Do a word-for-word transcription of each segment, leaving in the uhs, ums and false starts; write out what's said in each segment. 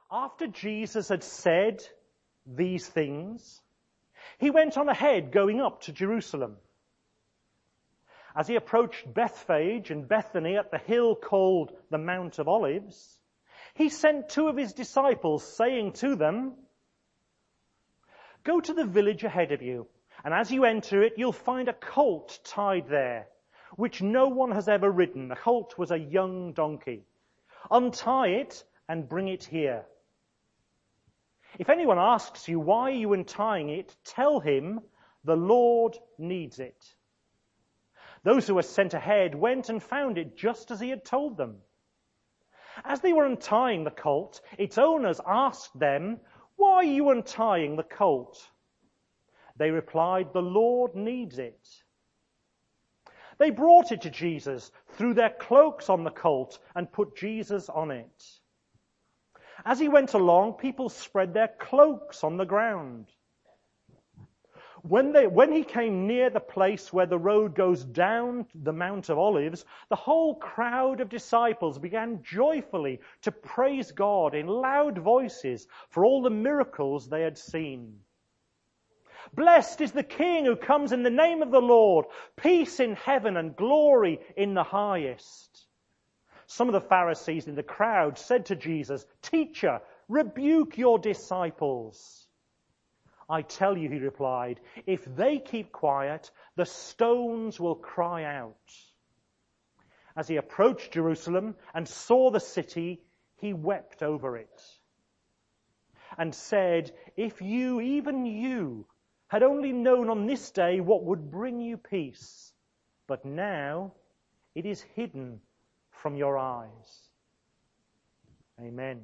After Jesus had said these things, he went on ahead going up to Jerusalem. As he approached Bethphage and Bethany at the hill called the Mount of Olives, he sent two of his disciples, saying to them, "Go to the village ahead of you, and as you enter it, you'll find a colt tied there, which no one has ever ridden." The colt was a young donkey. "Untie it and bring it here. If anyone asks you, 'Why are you untying it?' tell him, 'The Lord needs it.'" Those who were sent ahead went and found it just as he had told them. As they were untying the colt, its owners asked them, "Why are you untying the colt?" They replied, "The Lord needs it." They brought it to Jesus, threw their cloaks on the colt, and put Jesus on it. As he went along, people spread their cloaks on the ground. When, they, when he came near the place where the road goes down the Mount of Olives, the whole crowd of disciples began joyfully to praise God in loud voices for all the miracles they had seen. "Blessed is the King who comes in the name of the Lord, peace in heaven and glory in the highest." Some of the Pharisees in the crowd said to Jesus, "Teacher, rebuke your disciples." "I tell you," he replied, "if they keep quiet, the stones will cry out." As he approached Jerusalem and saw the city, he wept over it and said, "If you, even you, had only known on this day what would bring you peace, but now it is hidden from your eyes." Amen.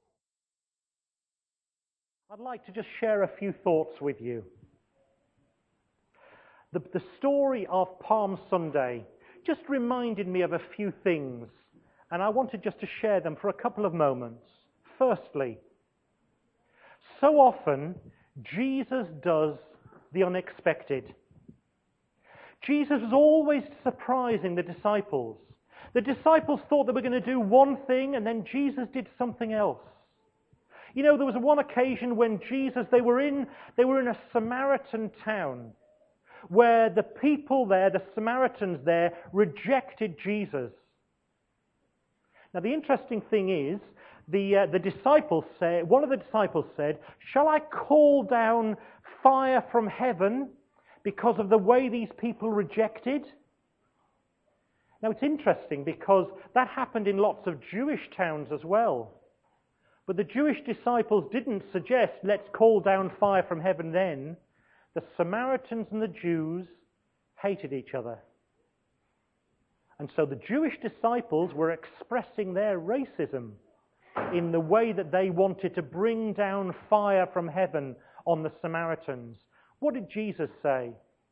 I'd like to just share a few thoughts with you. The, the story of Palm Sunday just reminded me of a few things, and I wanted just to share them for a couple of moments. Firstly, so often Jesus does the unexpected. Jesus was always surprising the disciples. The disciples thought they were going to do one thing, and then Jesus did something else. You know, there was one occasion when Jesus, they were in, they were in a Samaritan town where the people there, the Samaritans there, rejected Jesus. Now, the interesting thing is, the uh, the disciples said, one of the disciples said, "Shall I call down fire from heaven because of the way these people rejected?" Now, it's interesting because that happened in lots of Jewish towns as well. But the Jewish disciples didn't suggest, "Let's call down fire from heaven then." The Samaritans and the Jews hated each other. And so the Jewish disciples were expressing their racism in the way that they wanted to bring down fire from heaven on the Samaritans. What did Jesus say?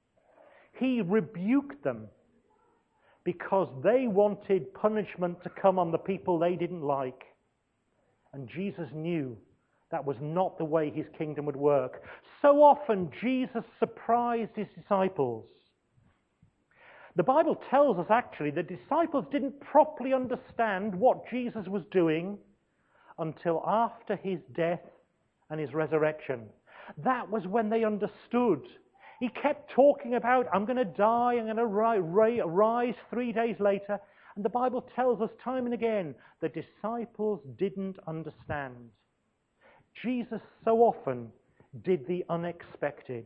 He rebuked them because they wanted punishment to come on the people they didn't like. And Jesus knew that was not the way his kingdom would work. So often Jesus surprised his disciples. The Bible tells us actually the disciples didn't properly understand what Jesus was doing until after his death and his resurrection. That was when they understood. He kept talking about, "I'm going to die, I'm going to ri- rise three days later." And the Bible tells us time and again, the disciples didn't understand. Jesus so often did the unexpected.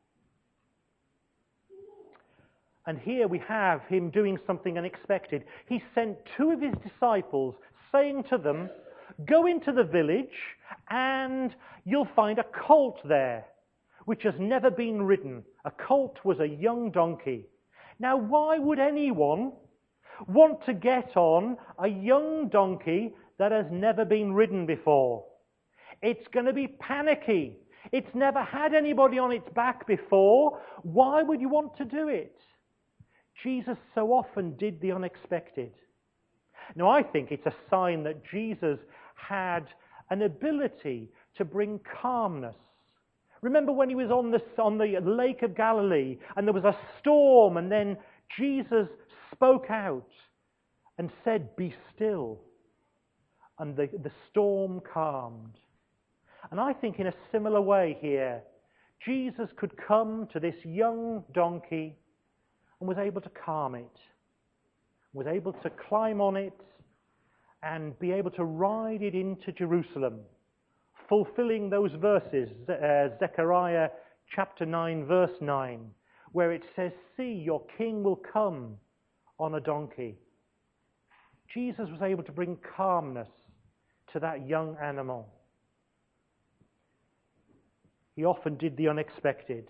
And here we have him doing something unexpected. He sent two of his disciples, saying to them, "Go into the village and you'll find a colt there, which has never been ridden." A colt was a young donkey. Now, why would anyone want to get on a young donkey that has never been ridden before? It's going to be panicky. It's never had anybody on its back before. Why would you want to do it? Jesus so often did the unexpected. Now, I think it's a sign that Jesus had an ability to bring calmness. Remember when he was on the, on the Lake of Galilee and there was a storm, and then Jesus spoke out and said, "Be still." and the, the storm calmed. And I think in a similar way here, Jesus could come to this young donkey and was able to calm it, was able to climb on it and be able to ride it into Jerusalem, fulfilling those verses, uh, Zechariah chapter nine, verse nine, where it says, "See, your king will come on a donkey." Jesus was able to bring calmness to that young animal. He often did the unexpected.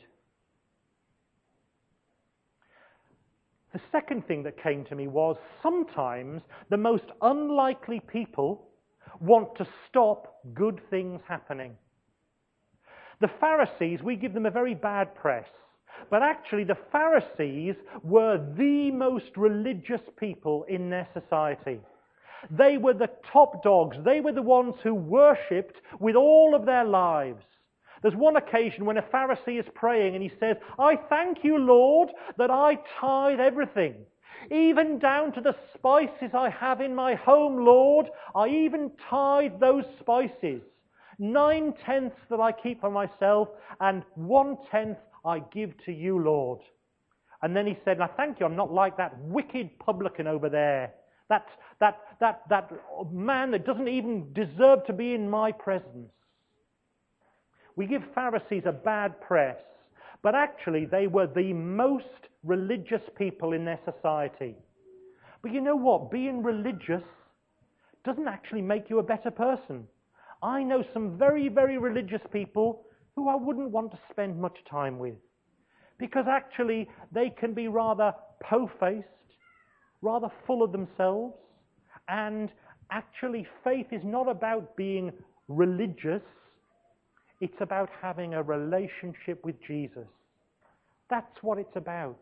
The second thing that came to me was sometimes the most unlikely people want to stop good things happening. The Pharisees, we give them a very bad press, but actually the Pharisees were the most religious people in their society. They were the top dogs. They were the ones who worshipped with all of their lives. There's one occasion when a Pharisee is praying and he says, "I thank you, Lord, that I tithe everything. Even down to the spices I have in my home, Lord, I even tithe those spices. Nine-tenths that I keep for myself and one-tenth I give to you, Lord." And then he said, "I thank you, I'm not like that wicked publican over there. That, that, that, that man that doesn't even deserve to be in my presence." We give Pharisees a bad press, but actually they were the most religious people in their society. But you know what? Being religious doesn't actually make you a better person. I know some very, very religious people who I wouldn't want to spend much time with, because actually they can be rather po-faced, rather full of themselves, and actually faith is not about being religious. It's about having a relationship with Jesus. That's what it's about.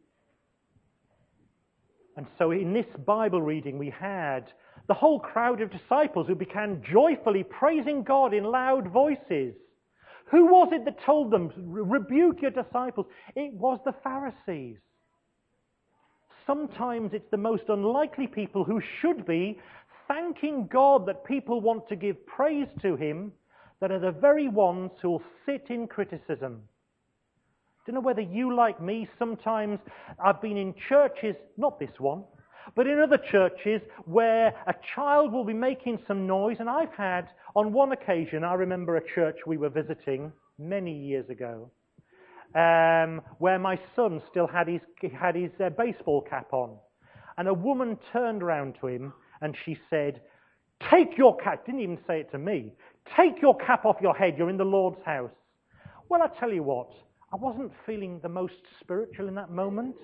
And so in this Bible reading we had the whole crowd of disciples who began joyfully praising God in loud voices. Who was it that told them, "Rebuke your disciples"? It was the Pharisees. Sometimes it's the most unlikely people who should be thanking God that people want to give praise to him that are the very ones who will sit in criticism. Don't know whether you, like me, sometimes I've been in churches, not this one, but in other churches where a child will be making some noise, and I've had, on one occasion, I remember a church we were visiting many years ago, um, where my son still had his, had his uh, baseball cap on, and a woman turned around to him and she said, "Take your cap," didn't even say it to me, "take your cap off your head, you're in the Lord's house." Well, I tell you what, I wasn't feeling the most spiritual in that moment.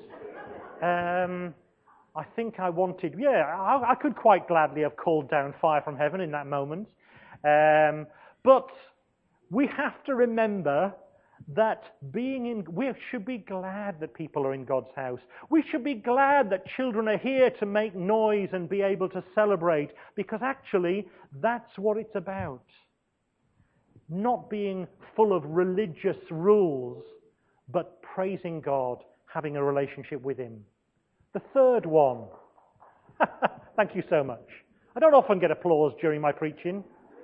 Um, I think I wanted, yeah, I, I could quite gladly have called down fire from heaven in that moment. Um, but we have to remember that being in, we should be glad that people are in God's house. We should be glad that children are here to make noise and be able to celebrate, because actually that's what it's about. Not being full of religious rules, but praising God, having a relationship with him. The third one. Thank you so much. I don't often get applause during my preaching.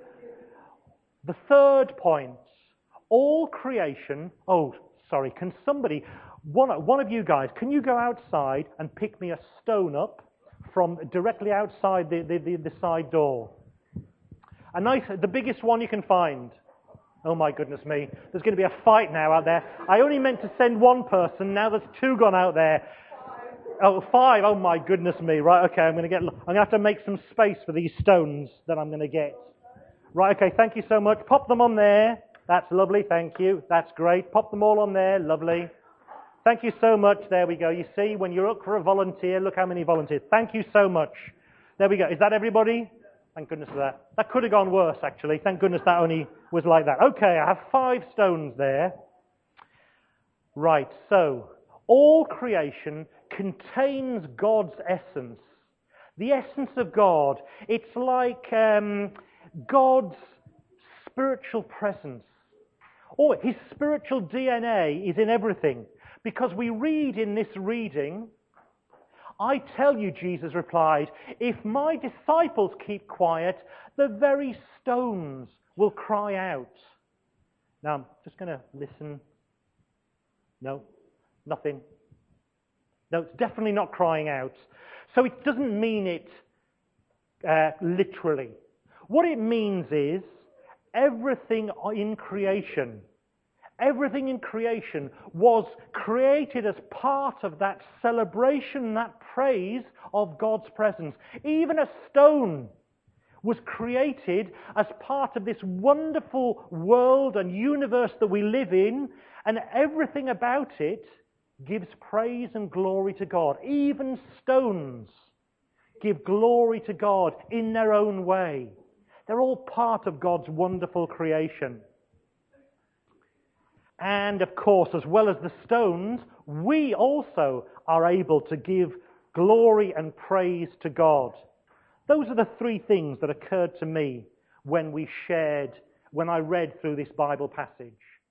The third point. All creation... Oh, sorry. Can somebody... One, one of you guys, can you go outside and pick me a stone up from directly outside the, the, the, the side door? A nice... The biggest one you can find. Oh my goodness me. There's going to be a fight now out there. I only meant to send one person. Now there's two gone out there. Oh, five. Oh my goodness me. Right, okay. I'm going to get... I'm going to have to make some space for these stones that I'm going to get. Right, okay. Thank you so much. Pop them on there. That's lovely. Thank you. That's great. Pop them all on there. Lovely. Thank you so much. There we go. You see, when you're up for a volunteer, look how many volunteers. Thank you so much. There we go. Is that everybody? Thank goodness for that. That could have gone worse, actually. Thank goodness that only was like that. Okay, I have five stones there. Right, so all creation contains God's essence. The essence of God. It's like um, God's spiritual presence. Oh, his spiritual D N A is in everything. Because we read in this reading, I tell you, Jesus replied, if my disciples keep quiet, the very stones will cry out. Now, I'm just going to listen. No, nothing. No, it's definitely not crying out. So it doesn't mean it uh, literally. What it means is everything in creation, everything in creation was created as part of that celebration, that praise of God's presence. Even a stone was created as part of this wonderful world and universe that we live in, and everything about it gives praise and glory to God. Even stones give glory to God in their own way. They're all part of God's wonderful creation. And of course, as well as the stones, we also are able to give glory and praise to God. Those are the three things that occurred to me when we shared, when I read through this Bible passage.